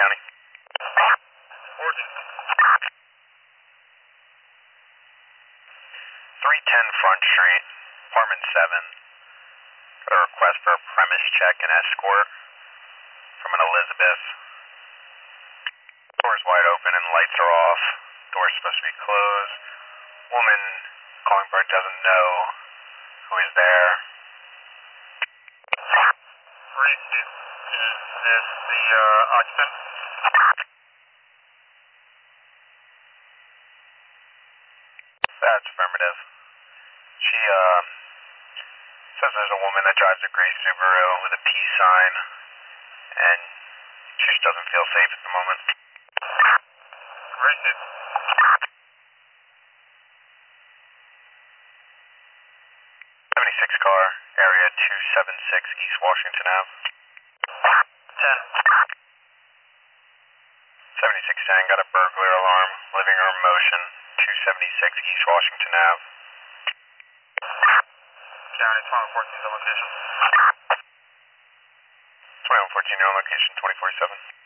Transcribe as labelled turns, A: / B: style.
A: County. 310 Front Street, apartment 7. Got a request for a premise check and escort from an Elizabeth. Door's wide open and lights are off. Door's supposed to be closed. Woman calling for it doesn't know who is there.
B: Great. Is this the occupant?
A: That's affirmative. She says there's a woman that drives a gray Subaru with a peace sign, and she just doesn't feel safe at the moment.
B: Great.
A: 76 car, area 276 East Washington Ave.
B: 10.
A: 7610 got a burglar alarm, living room motion, 276 East Washington Ave.
B: County 2114 is the location.
A: 2114 on location, 24/7.